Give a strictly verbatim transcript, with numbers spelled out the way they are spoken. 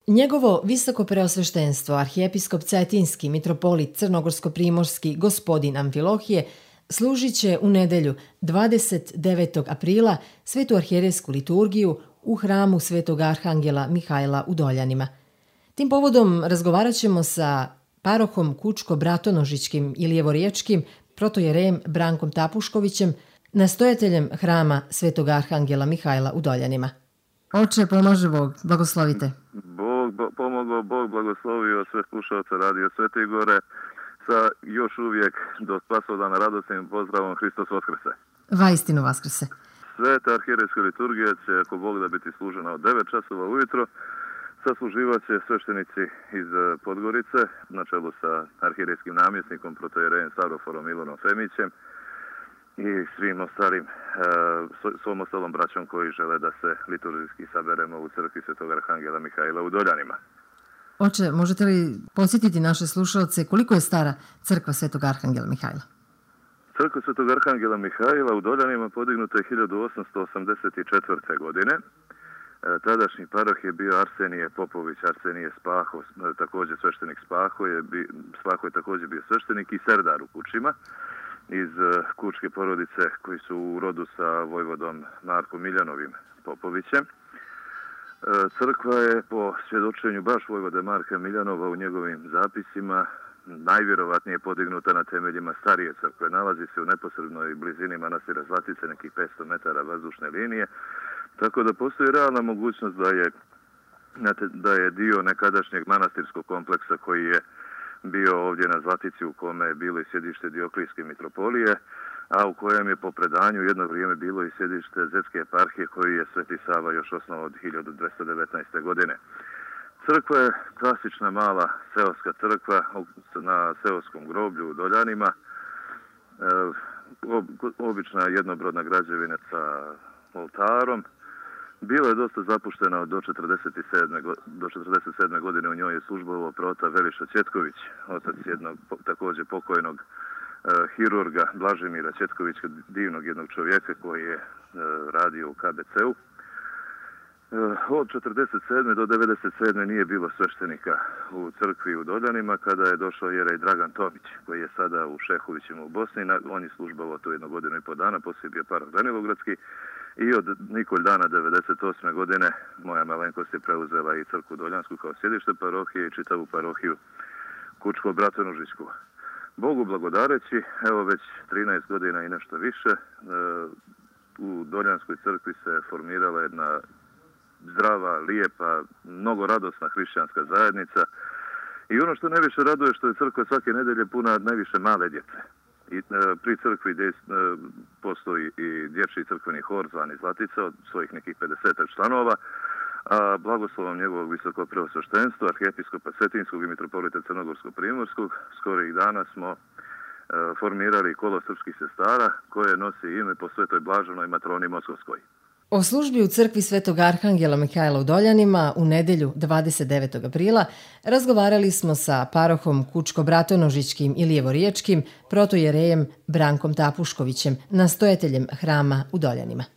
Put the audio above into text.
Njegovo visoko preosveštenstvo, arhijepiskop Cetinski, mitropolit Crnogorsko-primorski, gospodin Amfilohije, služit će u nedelju dvadeset devetog aprila svetu arhijerejsku liturgiju u hramu Svetog Arhangela Mihajla u Doljanima. Tim povodom razgovarat ćemo sa parohom Kučko-Bratonožičkim i Lijevoriječkim, protojerejem Brankom Tapuškovićem, nastojateljem hrama Svetog Arhangela Mihajla u Doljanima. Oče, pomaže Bog, blagoslovite. Bog bo, pomogao, Bog blagoslovio sve slušalce Radio Svete Gore sa još uvijek do spasodana radosnim pozdravom Hristos Vaskrse. Vaistinu Vaskrse. Sveta arhijerejska liturgija će, ako Bog da, biti služena od devet časova ujutro. Sasluživat će sveštenici iz Podgorice na čelu sa arhijerejskim namjesnikom protojerejem Stavroforom Milanom Femićem i svim ostalim, e, svom ostalom braćom koji žele da se liturgijski saberemo u crkvi Svetog Arhangela Mihajla u Doljanima. Oče, možete li podsjetiti naše slušalce koliko je stara crkva Svetog Arhangela Mihajla? Crkva Svetog Arhangela Mihajla u Doljanima podignuta je hiljadu osamsto osamdeset četvrte. godine. E, tadašnji paroh je bio Arsenije Popović, Arsenije Spaho, također sveštenik Spaho je, bi, Spaho je također bio sveštenik i serdar u Kučima iz kučke porodice koji su u rodu sa vojvodom Markom Miljanovim Popovićem. Crkva je po svjedočenju baš vojvode Marka Miljanova u njegovim zapisima najvjerovatnije podignuta na temeljima starije crkve. Nalazi se u neposrednoj blizini manastira Zlatice, nekih petsto metara vazdušne linije, tako da postoji realna mogućnost da je, da je dio nekadašnjeg manastirskog kompleksa koji je bio ovdje na Zlatici, u kome je bilo i sjedište Dioklijske mitropolije, a u kojem je po predanju jedno vrijeme bilo i sjedište Zetske eparhije koju je Sveti Sava još osnovao od hiljadu dvjesto devetnaeste. godine. Crkva je klasična mala seoska crkva na seoskom groblju u Doljanima, obična jednobrodna građevina sa oltarom. Bila je dosta zapuštena do četrdeset sedme. do četrdeset sedme. godine. U njoj je službovao prota Veliša Četković, otac jednog također pokojnog uh, hirurga Blažimira Četkovića, divnog jednog čovjeka koji je uh, radio u K B C-u. Uh, od četrdeset sedme. do devedeset sedme. nije bilo sveštenika u crkvi u Doljanima, kada je došao jerej Dragan Tomić, koji je sada u Šehovićima u Bosni. On je službovao tu jednu godinu i po dana, poslije bio paroh Danilogradski. I od Nikolj dana devedeset osme. godine moja malenkost je preuzela i crkvu Doljansku kao sjedište parohije i čitavu parohiju Kučko-Bratonožičku. Bogu blagodareći, evo već trinaest godina i nešto više, u Doljanskoj crkvi se formirala jedna zdrava, lijepa, mnogo radosna hrišćanska zajednica. I ono što najviše raduje što je crkva svake nedelje puna najviše male djece. I, e, pri crkvi gdje e, postoji i dječji crkveni hor zvani Zlatica od svojih nekih pedeset članova, a blagoslovom njegovog visokog preosveštenstva, arhijepiskopa Cetinskog i mitropolita Crnogorsko-primorskog, skorih dana smo e, formirali kolo srpskih sestara koje nosi ime po Svetoj Blaženoj matroni Moskovskoj. O službi u crkvi Svetog Arhangela Mihajla u Doljanima u nedelju dvadeset devetog aprila razgovarali smo sa parohom Kučko-Bratonožičkim i Lijevoriječkim, protojerejem Brankom Tapuškovićem, nastojateljem hrama u Doljanima.